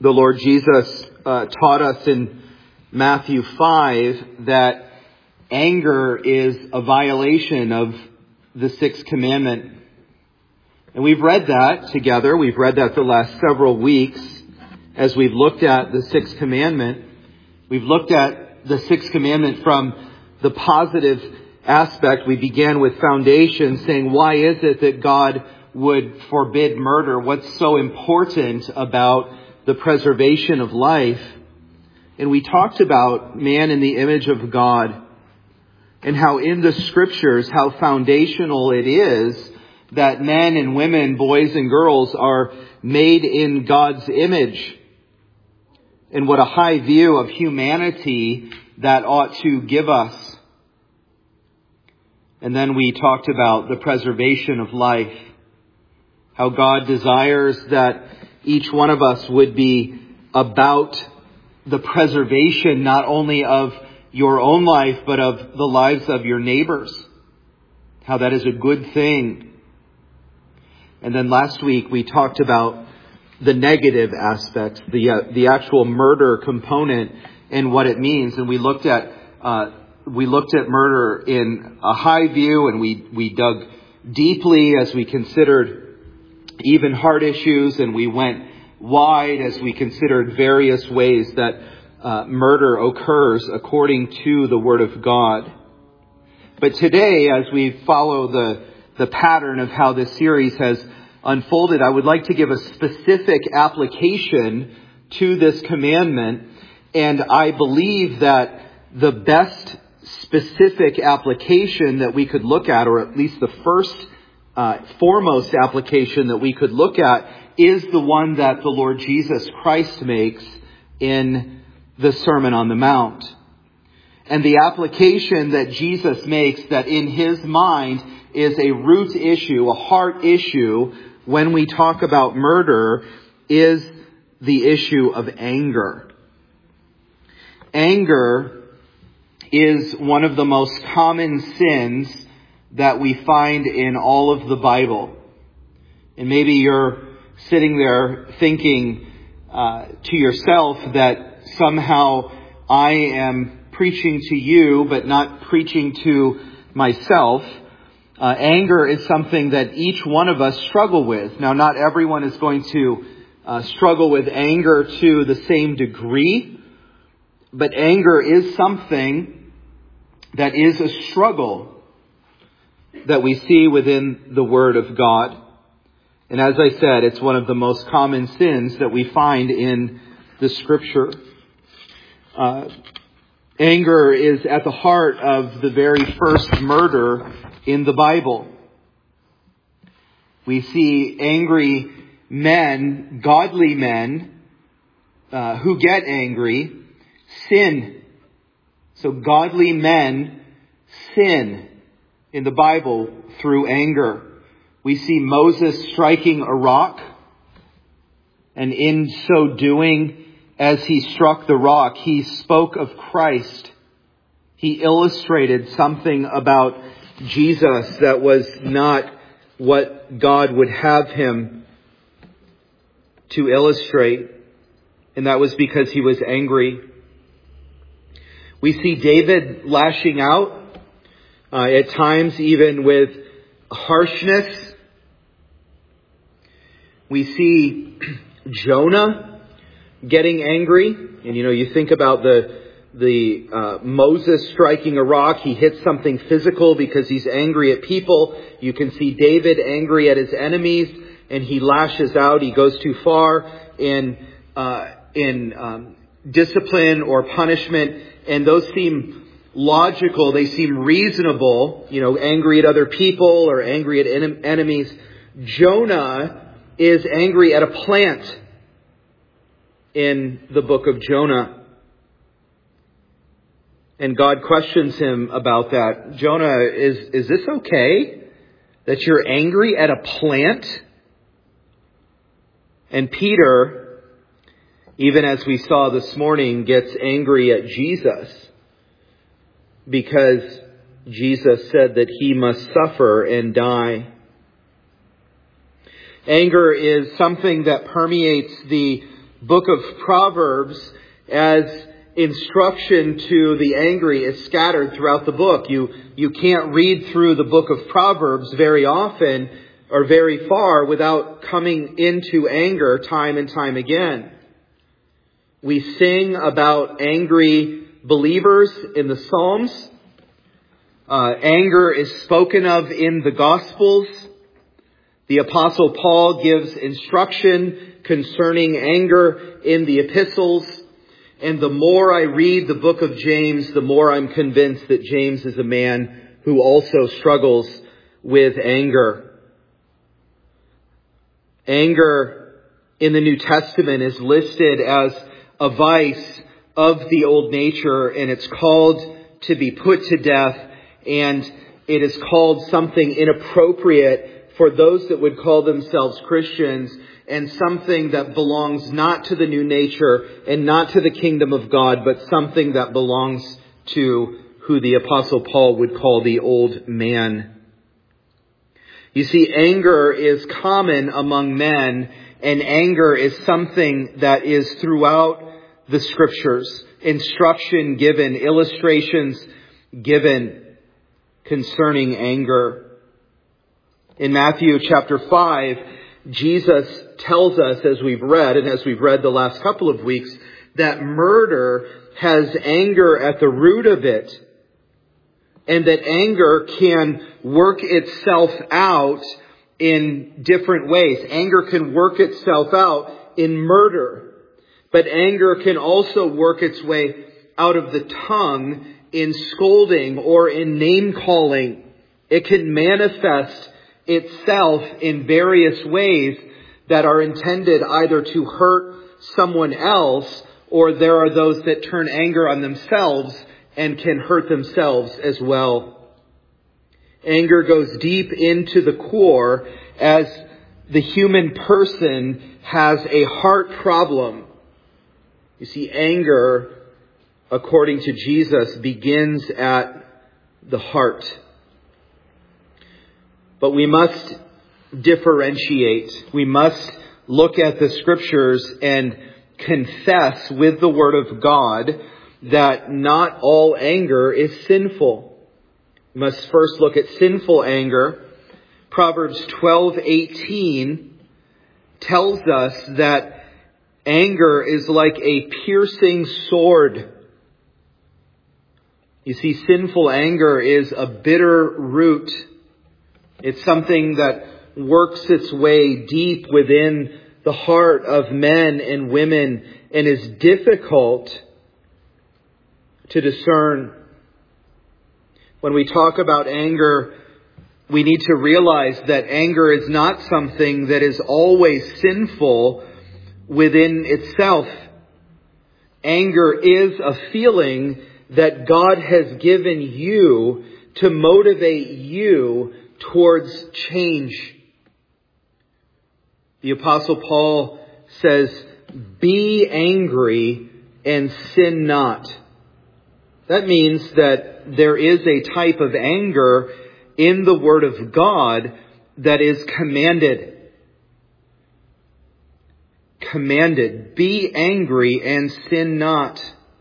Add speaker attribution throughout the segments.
Speaker 1: The Lord Jesus taught us in Matthew 5 that anger is a violation of the sixth commandment. And we've read that together. We've read that the last several weeks as we've looked at the sixth commandment. We've looked at the sixth commandment from the positive aspect. We began with foundation, saying, why is it that God would forbid murder? What's so important about the preservation of life? And we talked about man in the image of God and how in the scriptures, how foundational it is that men and women, boys and girls are made in God's image. And what a high view of humanity that ought to give us. And then we talked about the preservation of life. How God desires that each one of us would be about the preservation not only of your own life, but of the lives of your neighbors. How that is a good thing. And then last week we talked about the negative aspects, the actual murder component and what it means. And we looked at murder in a high view, and we dug deeply as we considered even hard issues, and we went wide as we considered various ways that murder occurs according to the Word of God. But today, as we follow the pattern of how this series has unfolded, I would like to give a specific application to this commandment. And I believe that the best specific application that we could look at, or at least the first foremost application that we could look at, is the one that the Lord Jesus Christ makes in the Sermon on the Mount. And the application that Jesus makes, that in his mind is a root issue, a heart issue, when we talk about murder, is the issue of anger. Anger is one of the most common sins that we find in all of the Bible. And maybe you're sitting there thinking to yourself that somehow I am preaching to you, but not preaching to myself. Anger is something that each one of us struggle with. Now, not everyone is going to struggle with anger to the same degree, but anger is something that is a struggle that we see within the Word of God. And as I said, it's one of the most common sins that we find in the Scripture. Anger is at the heart of the very first murder in the Bible. We see angry men, godly men, who get angry, sin. So godly men sin in the Bible through anger. We see Moses striking a rock, and in so doing, as he struck the rock, he spoke of Christ. He illustrated something about Jesus that was not what God would have him to illustrate. And that was because he was angry. We see David lashing out, at times even with harshness. We see Jonah getting angry. And you think about the Moses striking a rock. He hits something physical because he's angry at people. You can see David angry at his enemies, and he lashes out. He goes too far in discipline or punishment, and those seem logical. They seem reasonable. Angry at other people or angry at enemies. Jonah is angry at a plant in the book of Jonah. And God questions him about that. Jonah, is this okay that you're angry at a plant? And Peter, even as we saw this morning, gets angry at Jesus because Jesus said that he must suffer and die. Anger is something that permeates the book of Proverbs, as instruction to the angry, is scattered throughout the book. You can't read through the book of Proverbs very often or very far without coming into anger time and time again. We sing about angry believers in the Psalms. Anger is spoken of in the Gospels. The Apostle Paul gives instruction concerning anger in the epistles. And the more I read the book of James, the more I'm convinced that James is a man who also struggles with anger. Anger in the New Testament is listed as a vice of the old nature, and it's called to be put to death, and it is called something inappropriate for those that would call themselves Christians, and something that belongs not to the new nature and not to the kingdom of God, but something that belongs to who the Apostle Paul would call the old man. You see, anger is common among men, and anger is something that is throughout the Scriptures. Instruction given, illustrations given concerning anger. In Matthew chapter 5, Jesus tells us, as we've read, and as we've read the last couple of weeks, that murder has anger at the root of it, and that anger can work itself out in different ways. Anger can work itself out in murder, but anger can also work its way out of the tongue in scolding or in name-calling. It can manifest itself in various ways that are intended either to hurt someone else, or there are those that turn anger on themselves and can hurt themselves as well. Anger goes deep into the core, as the human person has a heart problem. You see, anger, according to Jesus, begins at the heart. But we must differentiate. We must look at the Scriptures and confess with the Word of God that not all anger is sinful. We must first look at sinful anger. Proverbs 12:18 tells us that anger is like a piercing sword. You see, sinful anger is a bitter root. It's something that works its way deep within the heart of men and women and is difficult to discern. When we talk about anger, we need to realize that anger is not something that is always sinful within itself. Anger is a feeling that God has given you to motivate you towards change. The Apostle Paul says, "Be angry and sin not." That means that there is a type of anger in the Word of God that is commanded. Commanded. Be angry and sin not.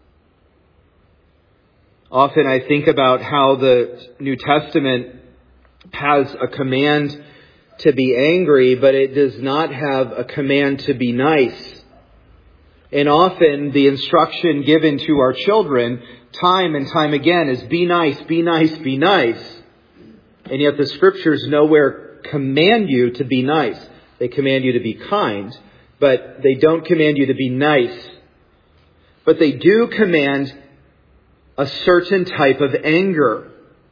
Speaker 1: Often I think about how the New Testament has a command to be angry, but it does not have a command to be nice. And often the instruction given to our children time and time again is be nice, be nice, be nice. And yet the Scriptures nowhere command you to be nice. They command you to be kind, but they don't command you to be nice. But they do command a certain type of anger.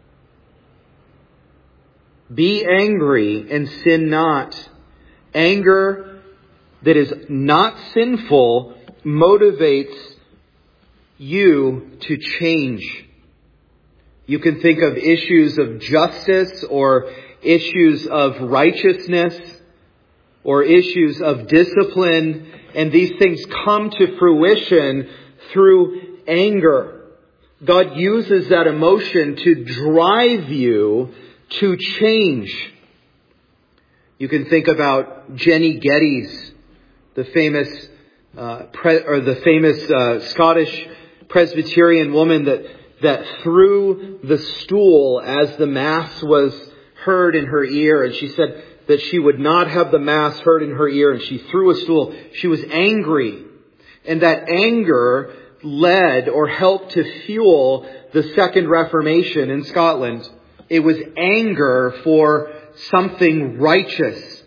Speaker 1: Be angry and sin not. Anger that is not sinful motivates you to change. You can think of issues of justice or issues of righteousness or issues of discipline, and these things come to fruition through anger. God uses that emotion to drive you to change. You can think about Jenny Geddes, the famous the famous Scottish Presbyterian woman that threw the stool as the Mass was heard in her ear. And she said that she would not have the Mass heard in her ear. And she threw a stool. She was angry. And that anger led or helped to fuel the Second Reformation in Scotland. It was anger for something righteous.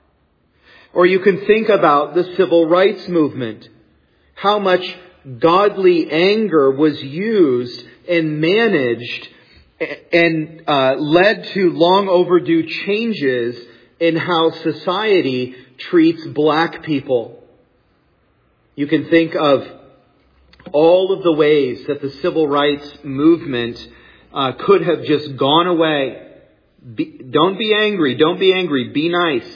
Speaker 1: Or you can think about the civil rights movement. How much godly anger was used and managed and led to long overdue changes in how society treats black people. You can think of all of the ways that the civil rights movement could have just gone away. Don't be angry. Don't be angry. Be nice.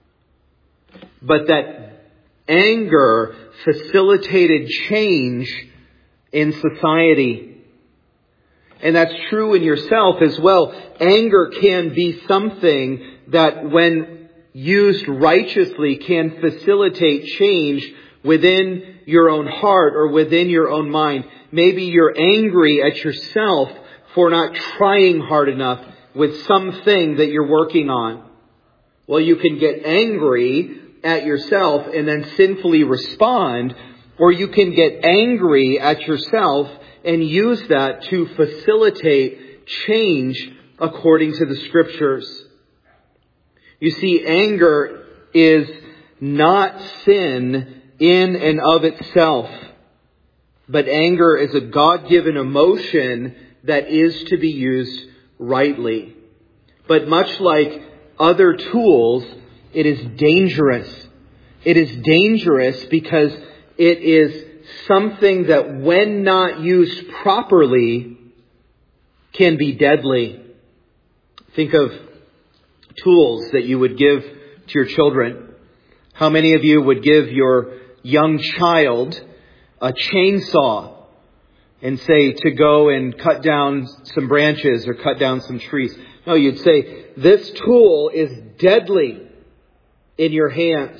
Speaker 1: But that anger facilitated change in society. And that's true in yourself as well. Anger can be something that, when used righteously, can facilitate change within your own heart or within your own mind. Maybe you're angry at yourself for not trying hard enough with something that you're working on. Well, you can get angry at yourself and then sinfully respond, or you can get angry at yourself and use that to facilitate change according to the Scriptures. You see, anger is not sin in and of itself, but anger is a God-given emotion that is to be used rightly. But much like other tools, it is dangerous. It is dangerous because it is something that, when not used properly, can be deadly. Think of tools that you would give to your children. How many of you would give your young child a chainsaw and say to go and cut down some branches or cut down some trees? No, you'd say, this tool is deadly in your hands.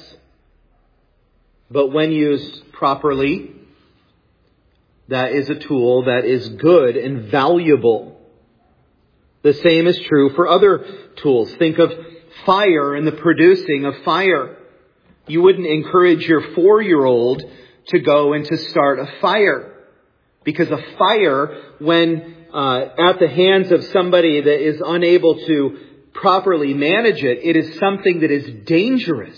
Speaker 1: But when used properly, that is a tool that is good and valuable. The same is true for other tools. Think of fire and the producing of fire. You wouldn't encourage your 4-year-old to go and to start a fire, because a fire, when at the hands of somebody that is unable to properly manage it, it is something that is dangerous.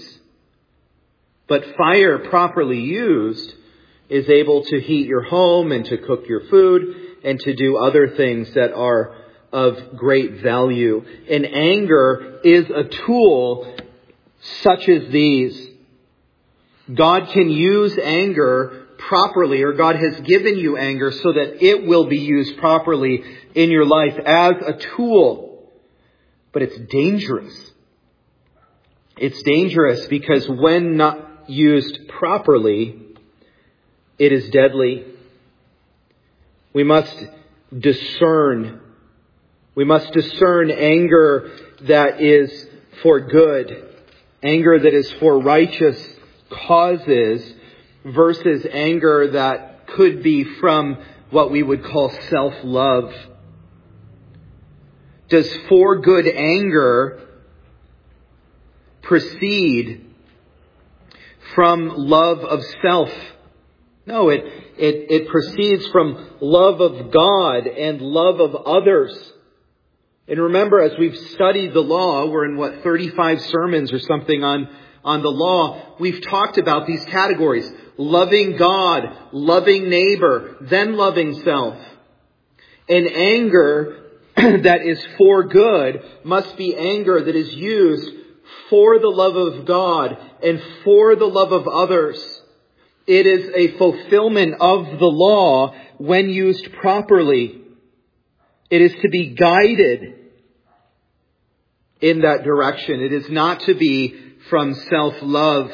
Speaker 1: But fire, properly used, is able to heat your home and to cook your food and to do other things that are of great value. And anger is a tool such as these. God can use anger properly, or God has given you anger so that it will be used properly in your life as a tool. But it's dangerous. It's dangerous because when not used properly, it is deadly. We must discern. We must discern anger that is for good, anger that is for righteous causes, versus anger that could be from what we would call self-love. Does for good anger proceed from love of self? No, it proceeds from love of God and love of others. And remember, as we've studied the law, we're in 35 sermons or something on the law, we've talked about these categories: loving God, loving neighbor, then loving self. And anger that is for good must be anger that is used for the love of God and for the love of others. It is a fulfillment of the law when used properly. It is to be guided in that direction. It is not to be from self-love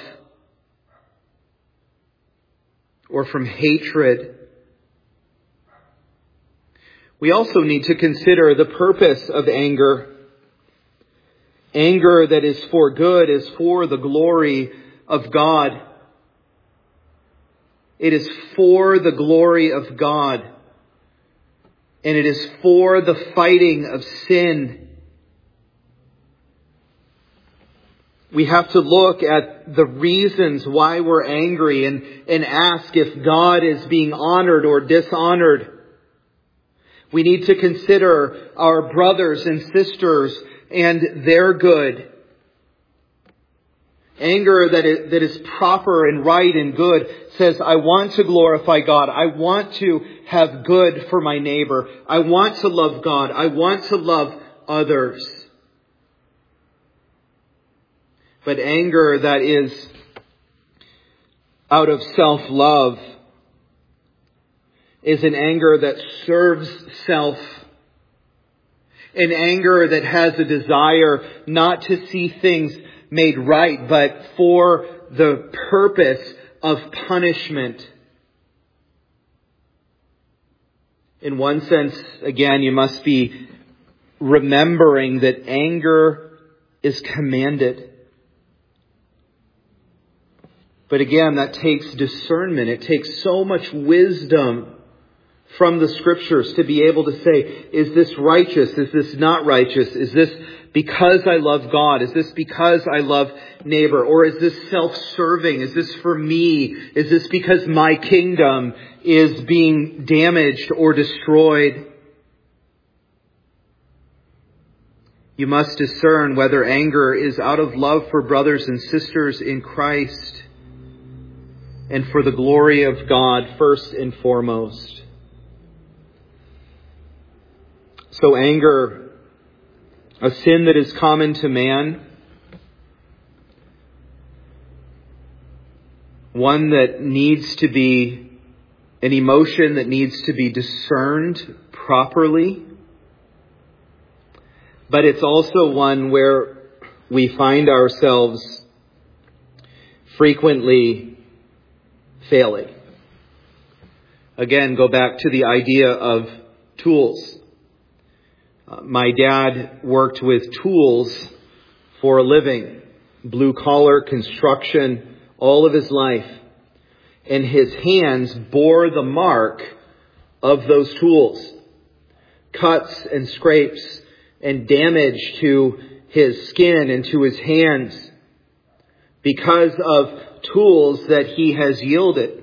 Speaker 1: or from hatred. We also need to consider the purpose of anger. Anger that is for good is for the glory of God. It is for the glory of God. And it is for the fighting of sin. We have to look at the reasons why we're angry and ask if God is being honored or dishonored. We need to consider our brothers and sisters and their good. Anger that is proper and right and good says, I want to glorify God. I want to have good for my neighbor. I want to love God. I want to love others. But anger that is out of self-love is an anger that serves self. An anger that has a desire not to see things made right, but for the purpose of punishment. In one sense, again, you must be remembering that anger is commanded. But again, that takes discernment. It takes so much wisdom from the Scriptures to be able to say, is this righteous? Is this not righteous? Is this because I love God? Is this because I love neighbor? Or is this self-serving? Is this for me? Is this because my kingdom is being damaged or destroyed? You must discern whether anger is out of love for brothers and sisters in Christ and for the glory of God first and foremost. So anger, a sin that is common to man, one that needs to be an emotion that needs to be discerned properly. But it's also one where we find ourselves frequently failing. Again, go back to the idea of tools. My dad worked with tools for a living, blue collar construction, all of his life. And his hands bore the mark of those tools. Cuts and scrapes and damage to his skin and to his hands because of tools that he has wielded.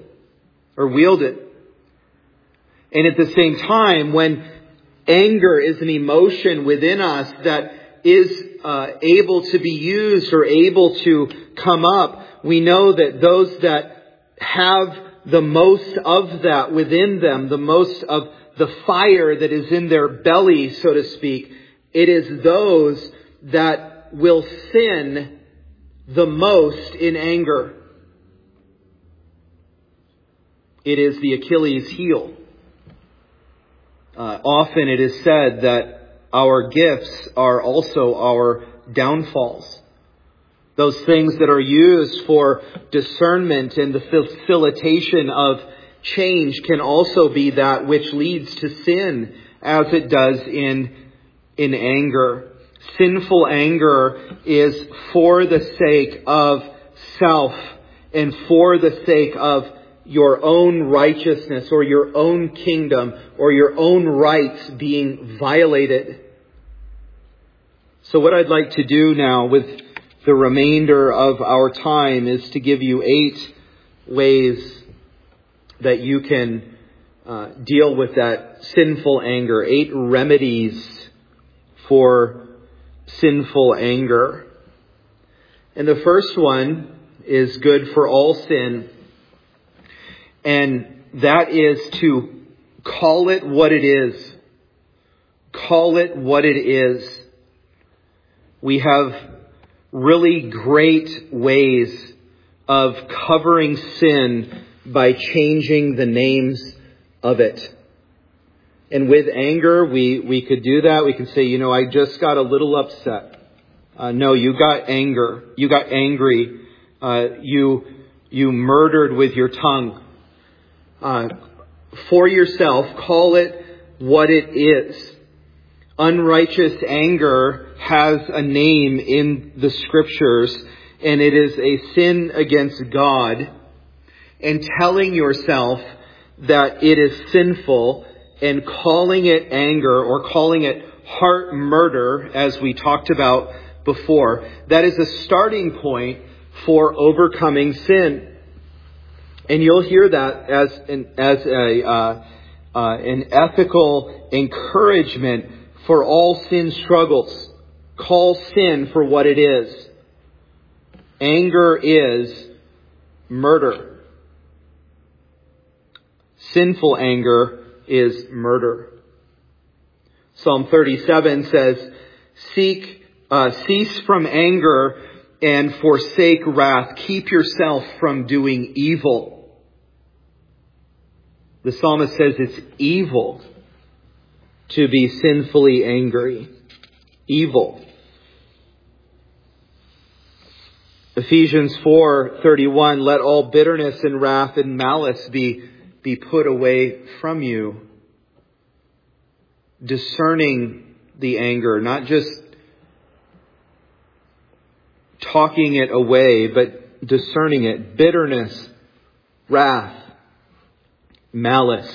Speaker 1: And at the same time, when anger is an emotion within us that is able to be used or able to come up, we know that those that have the most of that within them, the most of the fire that is in their belly, so to speak, it is those that will sin the most in anger. It is the Achilles heel. Often it is said that our gifts are also our downfalls. Those things that are used for discernment and the facilitation of change can also be that which leads to sin, as it does in anger. Sinful anger is for the sake of self and for the sake of your own righteousness or your own kingdom or your own rights being violated. So what I'd like to do now with the remainder of our time is to give you 8 ways that you can deal with that sinful anger. 8 remedies for sinful anger. And the first one is good for all sin. And that is to call it what it is. Call it what it is. We have really great ways of covering sin by changing the names of it. And with anger, we could do that. We can say, I just got a little upset. No, you got anger. You got angry. You murdered with your tongue. For yourself, call it what it is. Unrighteous anger has a name in the Scriptures, and it is a sin against God. and telling yourself that it is sinful and calling it anger or calling it heart murder, as we talked about before, that is a starting point for overcoming sin. And you'll hear that as an ethical encouragement for all sin struggles. Call sin for what it is. Anger is murder. Sinful anger is murder. Psalm 37 says, cease from anger and forsake wrath. Keep yourself from doing evil. The psalmist says it's evil to be sinfully angry. Evil. Ephesians 4:31, let all bitterness and wrath and malice be put away from you. Discerning the anger, not just talking it away, but discerning it. Bitterness, wrath, malice.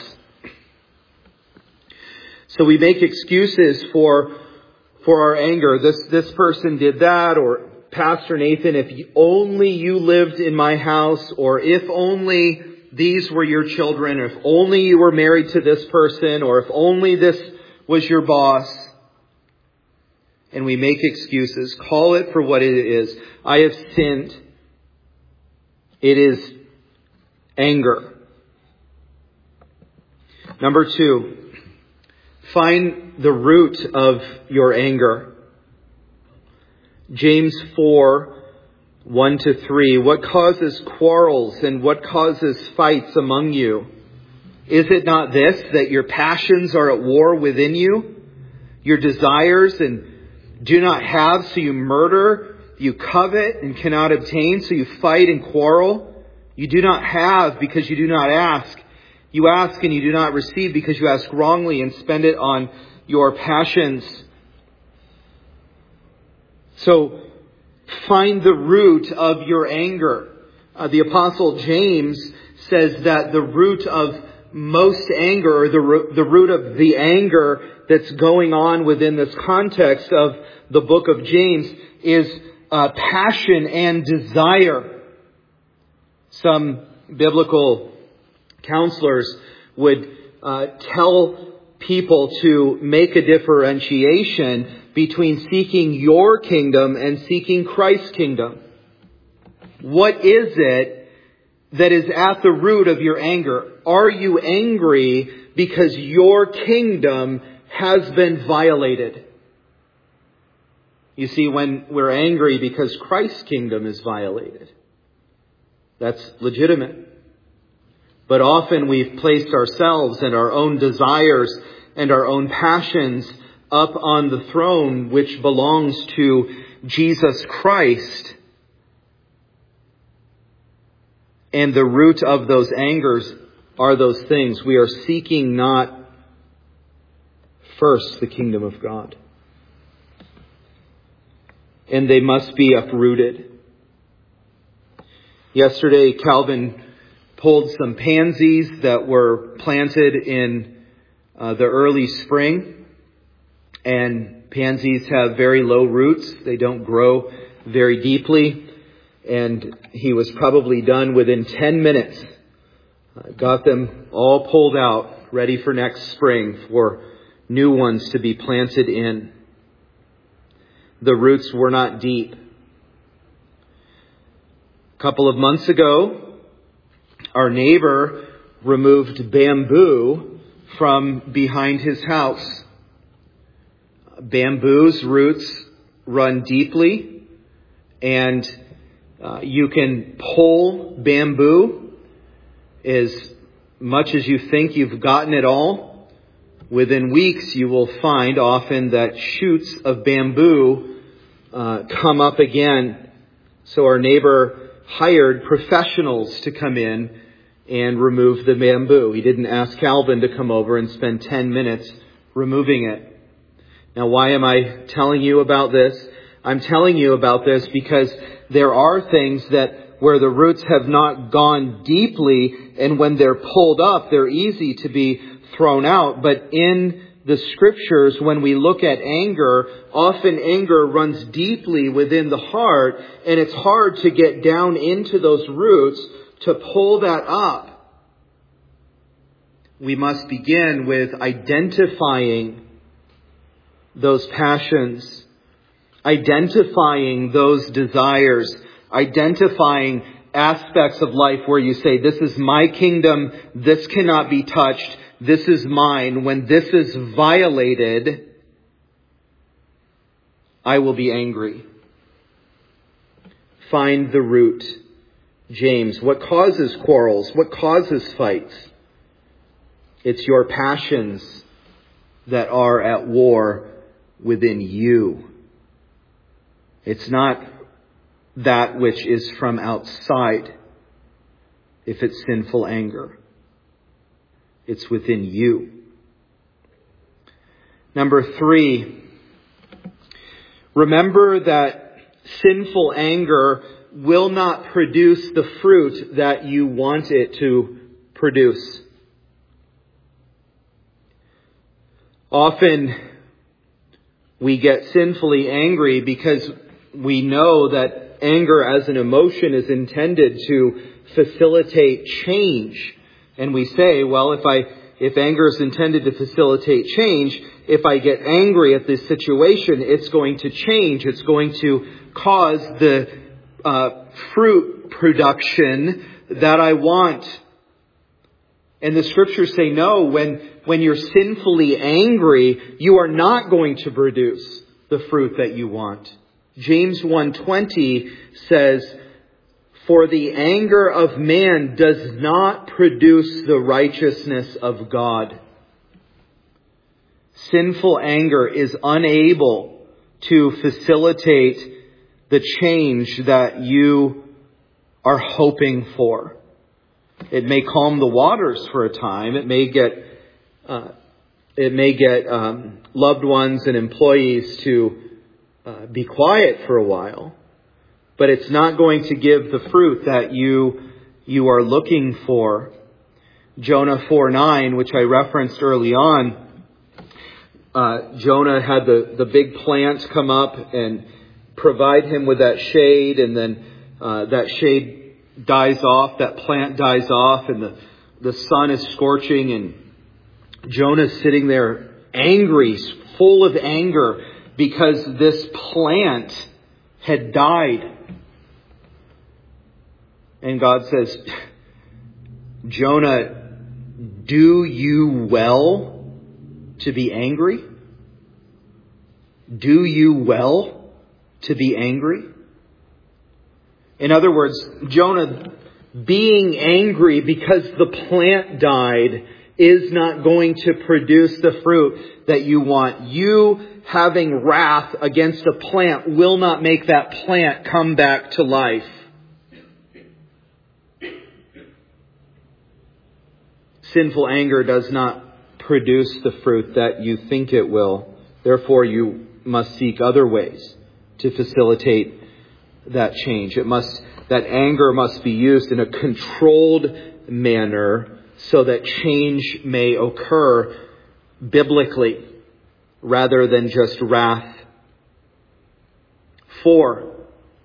Speaker 1: So we make excuses for our anger. This person did that, or Pastor Nathan, if only you lived in my house, or if only these were your children, or if only you were married to this person, or if only this was your boss. And we make excuses. Call it for what it is. I have sinned. It is anger. Number 2, find the root of your anger. James 4:1-3. What causes quarrels and what causes fights among you? Is it not this, that your passions are at war within you? Your desires and do not have, so you murder. You covet and cannot obtain, so you fight and quarrel. You do not have because you do not ask. You ask and you do not receive because you ask wrongly and spend it on your passions. So find the root of your anger. The Apostle James says that the root of most anger, or the root of the anger that's going on within this context of the book of James, is passion and desire. Some biblical counselors would tell people to make a differentiation between seeking your kingdom and seeking Christ's kingdom. What is it that is at the root of your anger? Are you angry because your kingdom has been violated? You see, when we're angry because Christ's kingdom is violated, that's legitimate. But often we've placed ourselves and our own desires and our own passions up on the throne which belongs to Jesus Christ. And the root of those angers are those things. We are seeking not first the kingdom of God. And they must be uprooted. Yesterday, Calvin pulled some pansies that were planted in the early spring. And pansies have very low roots. They don't grow very deeply. And he was probably done within 10 minutes. Got them all pulled out, ready for next spring, for new ones to be planted in. The roots were not deep. A couple of months ago, our neighbor removed bamboo from behind his house. Bamboo's roots run deeply, and you can pull bamboo as much as you think you've gotten it all. Within weeks, you will find often that shoots of bamboo come up again. So our neighbor hired professionals to come in and remove the bamboo. He didn't ask Calvin to come over and spend 10 minutes removing it. Now, why am I telling you about this? I'm telling you about this because there are things that where the roots have not gone deeply, and when they're pulled up, they're easy to be thrown out. But in the Scriptures, when we look at anger, often anger runs deeply within the heart, and it's hard to get down into those roots to pull that up. We must begin with identifying those passions, identifying those desires, identifying aspects of life where you say, this is my kingdom, this cannot be touched, this is mine. When this is violated, I will be angry. Find the root. James, what causes quarrels? What causes fights? It's your passions that are at war within you. It's not that which is from outside, if it's sinful anger. It's within you. Number 3, remember that sinful anger will not produce the fruit that you want it to produce. Often we get sinfully angry because we know that anger as an emotion is intended to facilitate change. And we say, well, if anger is intended to facilitate change, if I get angry at this situation, it's going to change. It's going to cause the fruit production that I want. And the Scriptures say, no, when you're sinfully angry, you are not going to produce the fruit that you want. James 1:20 says, for the anger of man does not produce the righteousness of God. Sinful anger is unable to facilitate the change that you are hoping for. It may calm the waters for a time. It may get loved ones and employees to be quiet for a while. But it's not going to give the fruit that you are looking for. Jonah 4:9, which I referenced early on, Jonah had the big plant come up and provide him with that shade, and then that shade dies off, that plant dies off, and the sun is scorching, and Jonah's sitting there angry, full of anger, because this plant had died. And God says, Jonah, do you well to be angry? Do you well to be angry? In other words, Jonah, being angry because the plant died is not going to produce the fruit that you want. You having wrath against a plant will not make that plant come back to life. Sinful anger does not produce the fruit that you think it will. Therefore, you must seek other ways to facilitate that change. That anger must be used in a controlled manner so that change may occur biblically rather than just wrath. 4,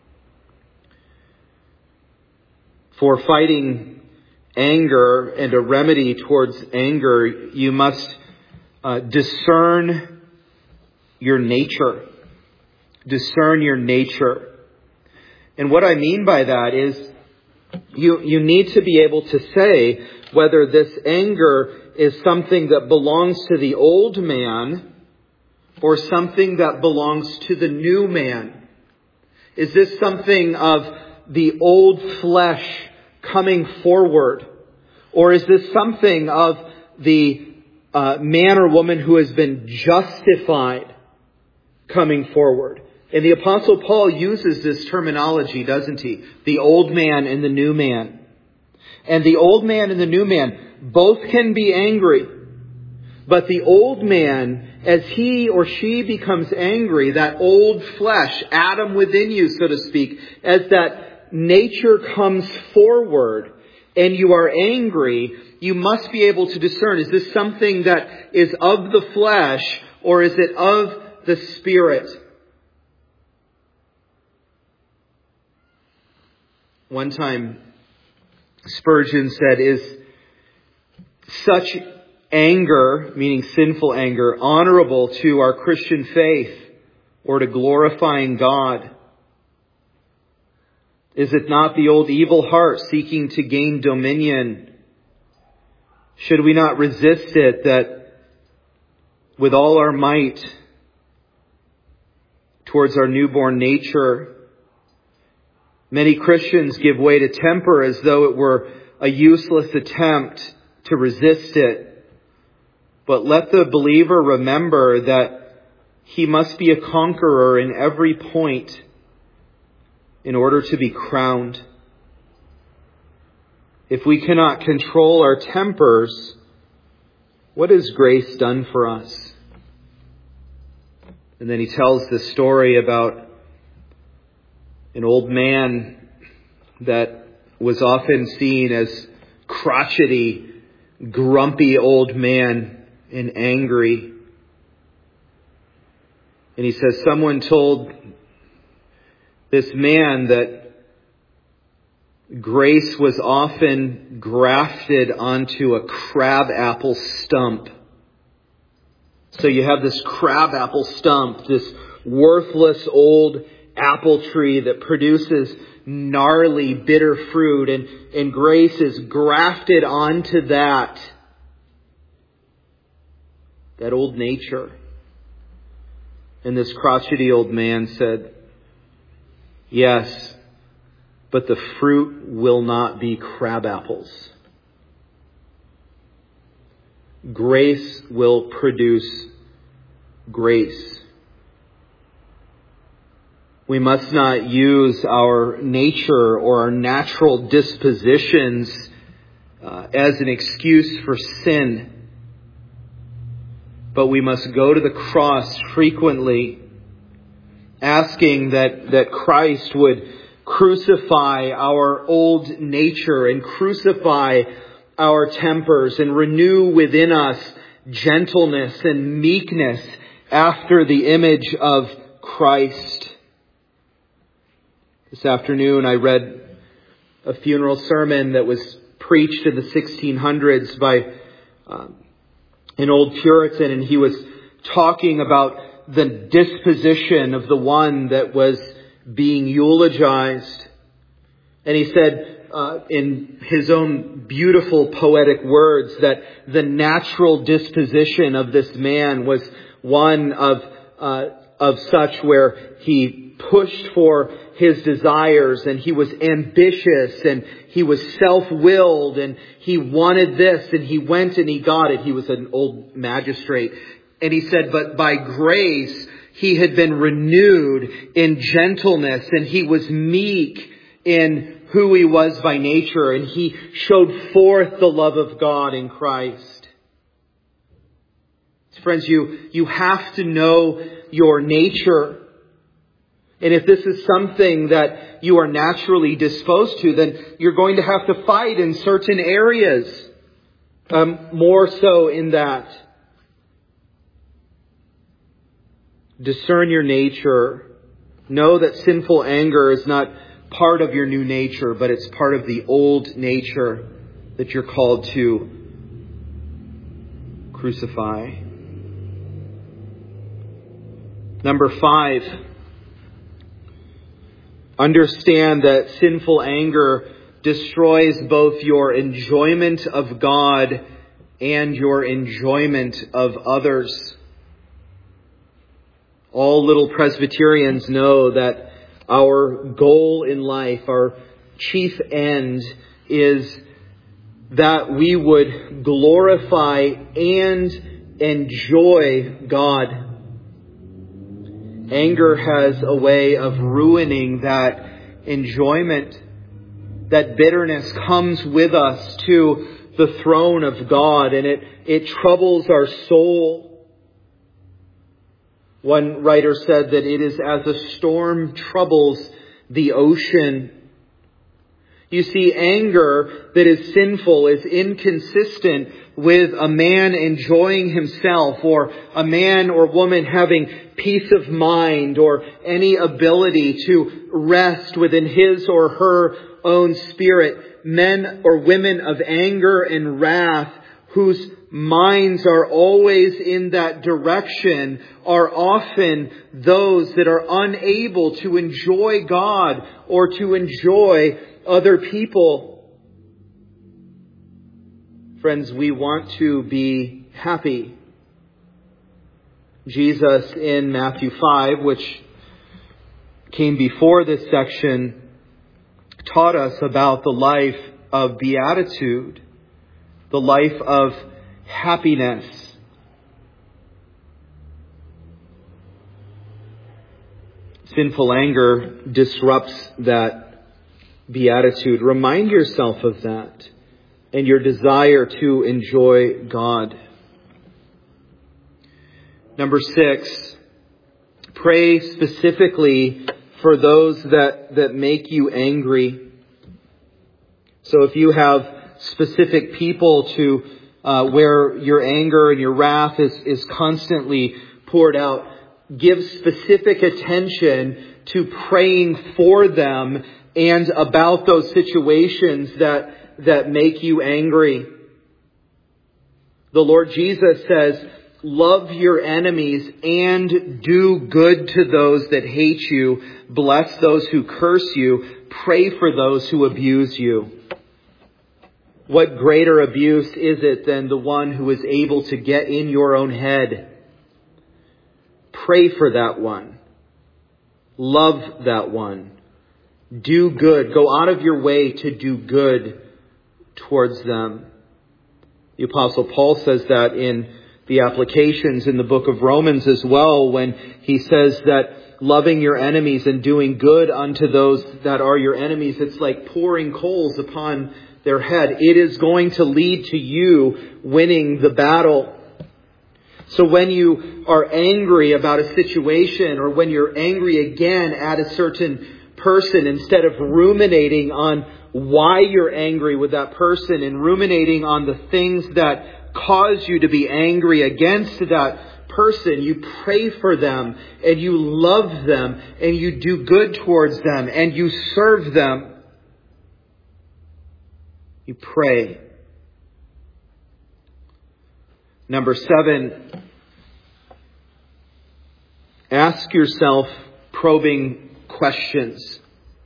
Speaker 1: for fighting anger and a remedy towards anger, you must discern your nature. Discern your nature. And what I mean by that is you need to be able to say whether this anger is something that belongs to the old man or something that belongs to the new man. Is this something of the old flesh coming forward? Or is this something of the man or woman who has been justified coming forward? And the Apostle Paul uses this terminology, doesn't he? The old man and the new man. And the old man and the new man both can be angry. But the old man, as he or she becomes angry, that old flesh, Adam within you, so to speak, as that nature comes forward and you are angry, you must be able to discern, is this something that is of the flesh or is it of the Spirit? One time, Spurgeon said, is such anger, meaning sinful anger, honorable to our Christian faith or to glorifying God? Is it not the old evil heart seeking to gain dominion? Should we not resist it, that with all our might towards our newborn nature? Many Christians give way to temper as though it were a useless attempt to resist it. But let the believer remember that he must be a conqueror in every point in order to be crowned. If we cannot control our tempers, what has grace done for us? And then he tells the story about an old man that was often seen as crotchety, grumpy old man and angry. And he says someone told this man that grace was often grafted onto a crabapple stump. So you have this crabapple stump, this worthless old apple tree that produces gnarly, bitter fruit, and grace is grafted onto that old nature. And this crotchety old man said, yes, but the fruit will not be crab apples. Grace will produce grace. We must not use our nature or our natural dispositions as an excuse for sin. But we must go to the cross frequently, asking that Christ would crucify our old nature and crucify our tempers and renew within us gentleness and meekness after the image of Christ. This afternoon I read a funeral sermon that was preached in the 1600s by an old Puritan, and he was talking about the disposition of the one that was being eulogized. And he said in his own beautiful poetic words that the natural disposition of this man was one of such where he pushed for his desires, and he was ambitious, and he was self-willed, and he wanted this, and he went and he got it. He was an old magistrate. And he said, but by grace, he had been renewed in gentleness, and he was meek in who he was by nature, and he showed forth the love of God in Christ. Friends, you have to know your nature. And if this is something that you are naturally disposed to, then you're going to have to fight in certain areas. More so in that. Discern your nature. Know that sinful anger is not part of your new nature, but it's part of the old nature that you're called to crucify. Number 5. Understand that sinful anger destroys both your enjoyment of God and your enjoyment of others. All little Presbyterians know that our goal in life, our chief end, is that we would glorify and enjoy God. Anger has a way of ruining that enjoyment. That bitterness comes with us to the throne of God, and it troubles our soul. One writer said that it is as a storm troubles the ocean. You see, anger that is sinful is inconsistent with a man enjoying himself, or a man or woman having peace of mind, or any ability to rest within his or her own spirit. Men or women of anger and wrath, whose minds are always in that direction, are often those that are unable to enjoy God or to enjoy other people. Friends, we want to be happy. Jesus in Matthew 5, which came before this section, taught us about the life of beatitude, the life of happiness. Sinful anger disrupts that beatitude. Remind yourself of that and your desire to enjoy God. Number 6, pray specifically for those that make you angry. So if you have specific people to where your anger and your wrath is constantly poured out, give specific attention to praying for them and about those situations that make you angry. The Lord Jesus says, love your enemies and do good to those that hate you. Bless those who curse you. Pray for those who abuse you. What greater abuse is it than the one who is able to get in your own head? Pray for that one. Love that one. Do good. Go out of your way to do good towards them. The Apostle Paul says that in the applications in the book of Romans as well, when he says that loving your enemies and doing good unto those that are your enemies, it's like pouring coals upon their head. It is going to lead to you winning the battle. So when you are angry about a situation, or when you're angry again at a certain person, instead of ruminating on why you're angry with that person and ruminating on the things that cause you to be angry against that person, you pray for them and you love them and you do good towards them and you serve them. You pray. Number 7, ask yourself probing questions.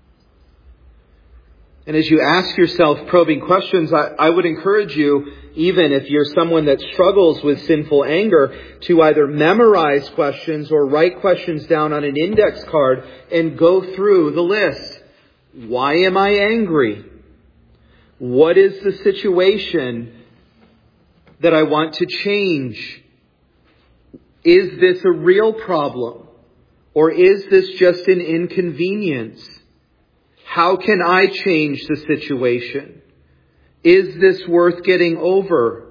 Speaker 1: And as you ask yourself probing questions, I would encourage you, even if you're someone that struggles with sinful anger, to either memorize questions or write questions down on an index card and go through the list. Why am I angry? What is the situation that I want to change? Is this a real problem? Or is this just an inconvenience? How can I change the situation? Is this worth getting over?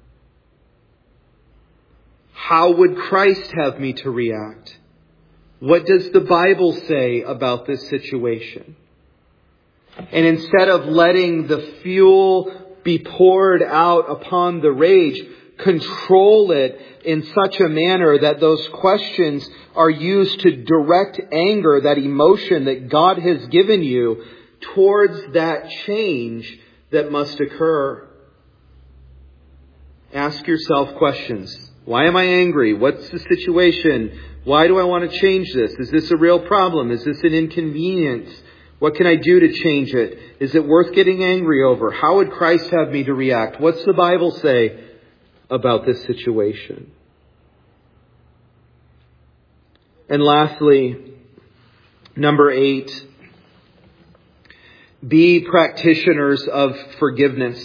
Speaker 1: How would Christ have me to react? What does the Bible say about this situation? And instead of letting the fuel be poured out upon the rage, control it in such a manner that those questions are used to direct anger, that emotion that God has given you, towards that change that must occur. Ask yourself questions. Why am I angry? What's the situation? Why do I want to change this? Is this a real problem? Is this an inconvenience? What can I do to change it? Is it worth getting angry over? How would Christ have me to react? What's the Bible say about this situation? And lastly, number 8, be practitioners of forgiveness.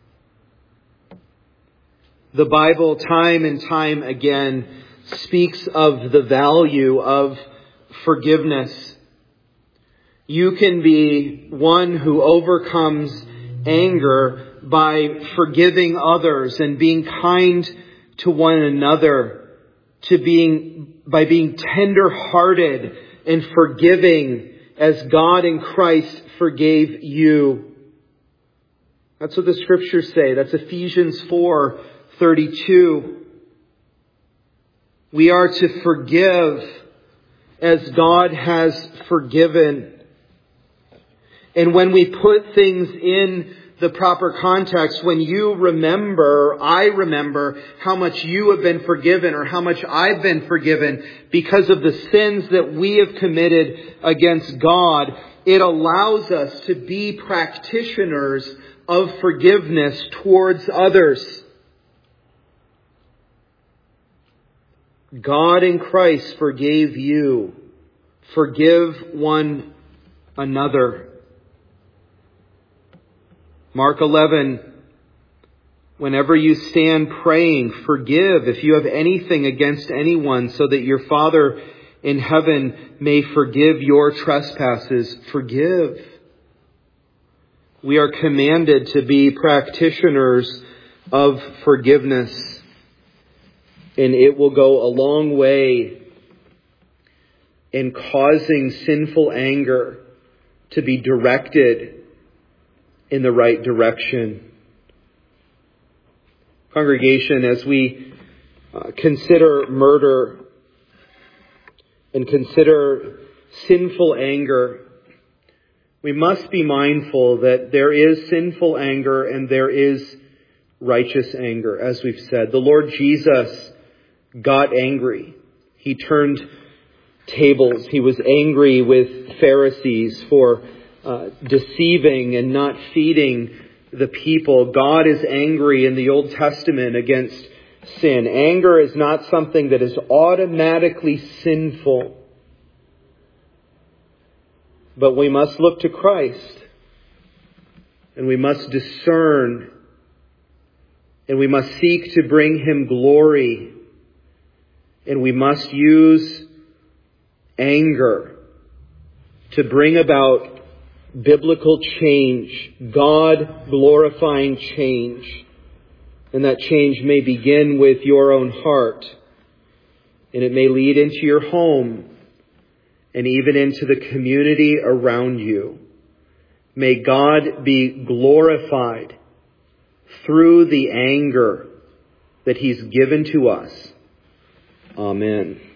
Speaker 1: The Bible, time and time again, speaks of the value of forgiveness. You can be one who overcomes anger by forgiving others and being kind to one another, by being tender-hearted and forgiving as God in Christ forgave you. That's what the Scriptures say. That's Ephesians 4:32. We are to forgive as God has forgiven. And when we put things in the proper context, when you remember, I remember how much you have been forgiven or how much I've been forgiven because of the sins that we have committed against God, it allows us to be practitioners of forgiveness towards others. God in Christ forgave you. Forgive one another. Mark 11, whenever you stand praying, forgive if you have anything against anyone, so that your Father in heaven may forgive your trespasses. Forgive. We are commanded to be practitioners of forgiveness, and it will go a long way in causing sinful anger to be directed in the right direction. Congregation, as we consider murder and consider sinful anger, we must be mindful that there is sinful anger and there is righteous anger, as we've said. The Lord Jesus got angry. He turned tables. He was angry with Pharisees for deceiving and not feeding the people. God is angry in the Old Testament against sin. Anger is not something that is automatically sinful. But we must look to Christ, and we must discern, and we must seek to bring Him glory, and we must use anger to bring about biblical change, God-glorifying change. And that change may begin with your own heart, and it may lead into your home, and even into the community around you. May God be glorified through the anger that He's given to us. Amen.